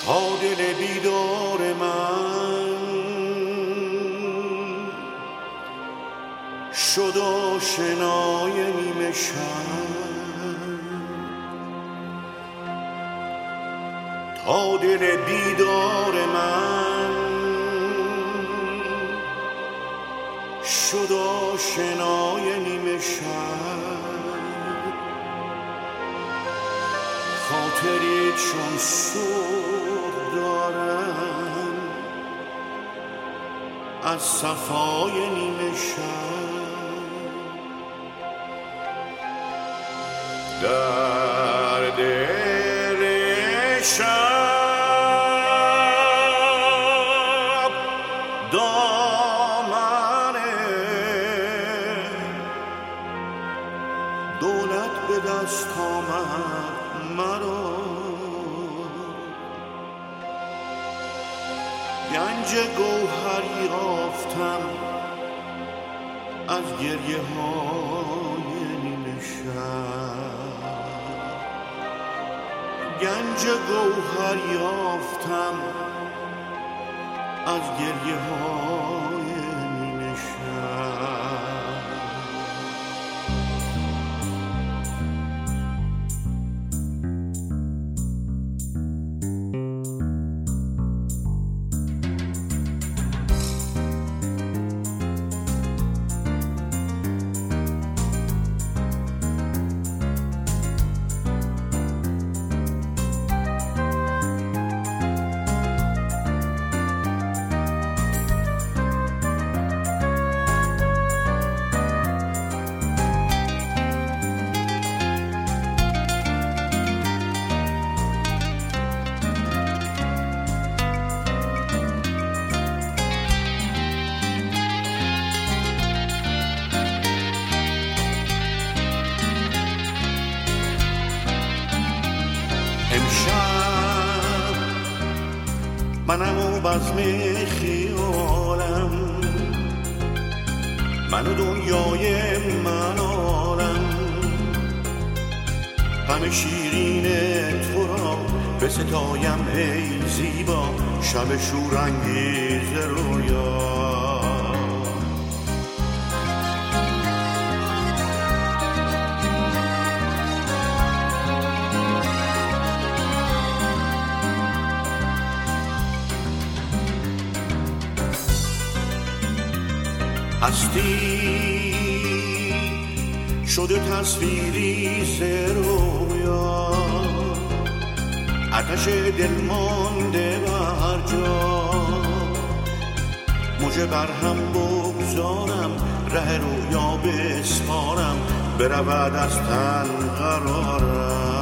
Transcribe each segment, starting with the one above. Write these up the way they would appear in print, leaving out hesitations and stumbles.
تا دل بیدار من شد آشنای نیمه شب، تا دل بیدار من شد آشنای نیمه شب. خاطری چون صبح دارم از صفای نیمه شب، در دل شب دامن دولت به دست آمد مرا، گنج گوهری یافتم از گریه های نیمه شب، گنج گوهری یافتم از گریه های نیمه شب. امشب منم و بزم خیالم، من و دنیای من عالم، همه شیرین تو را به ستایم ای زیبا، شب شورانگیز رویا. هستی شده تصویری ز رویا، آتش دل مانده بر جا، موجه بر هم بگذارم، ره رویا بسپارم، برود از تن قرارم.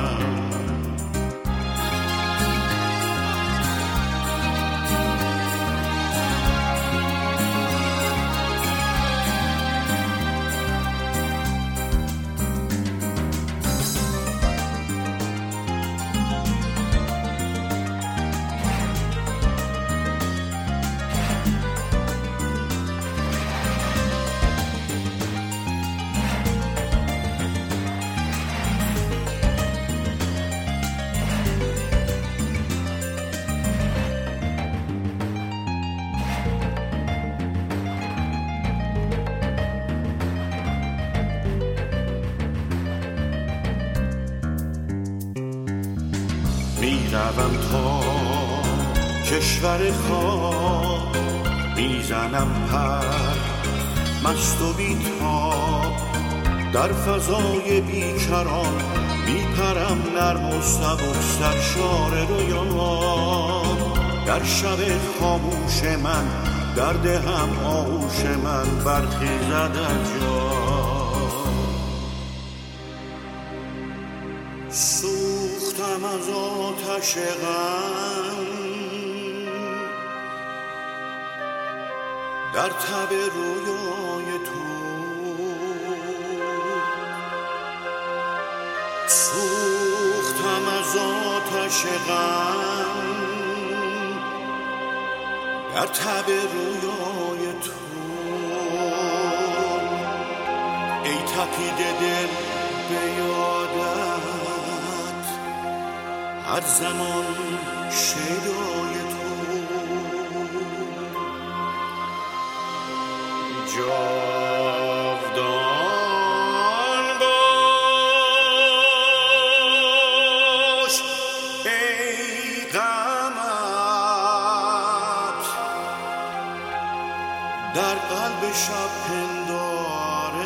میروم تا کشور خاک، میزنم پر مست و بی‌تاب، در فضای بیکران میپرم نرم و سبک سرشار رویان. در شب خاموش من در دهم آغوش من برخیزد از جا، سوختم از آتش غم در تب رویای تو، سوختم از آتش غم در تب رویای تو. ای تپیده دل به یادت هر زمان شیدای تو جاودان باش ای قمر در قلب شب پندار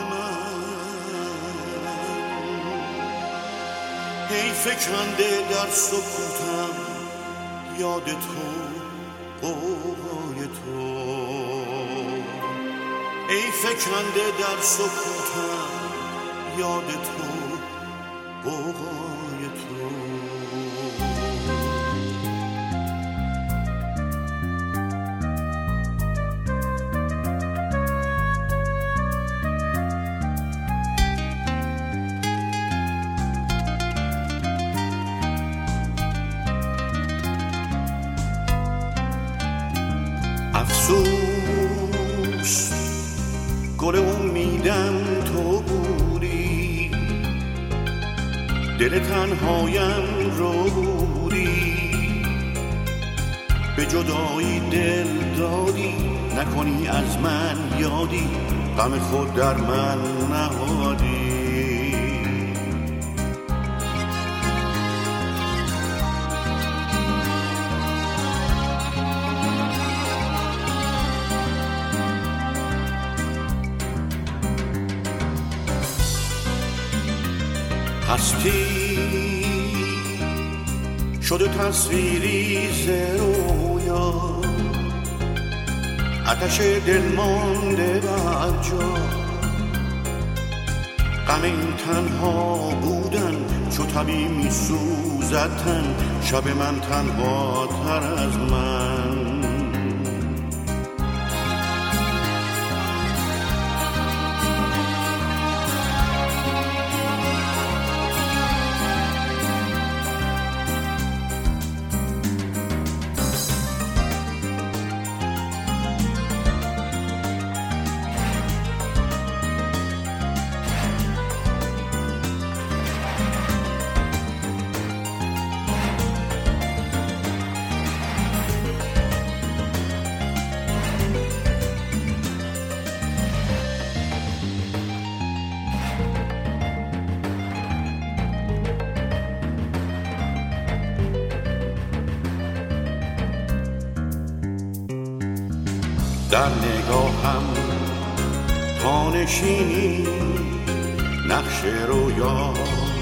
ای فکنده در سکوتم یاد تو قوقای تو ای فکنده در سکوتم یاد تو قوقای تو افسوس گل امیدم تو بودی دل تنهایم رو بودی به جدایی دل دادی نکنی از من یادی غم خود در من نهادی هستی شده تصویری ز رویا آتش دل مانده بر جا غم این تنها بودن چو طبیع می سوزد تن شب من تنها تر از من در نگاهم تا نشینی نقش رویا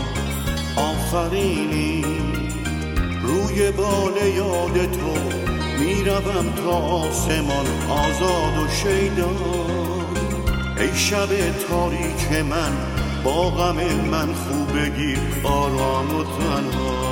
آفرینی روی بال یاد تو میروم تا آسمان آزاد و شیدا ای شب تاریک من با غم من خوب بگیر آرام و تنها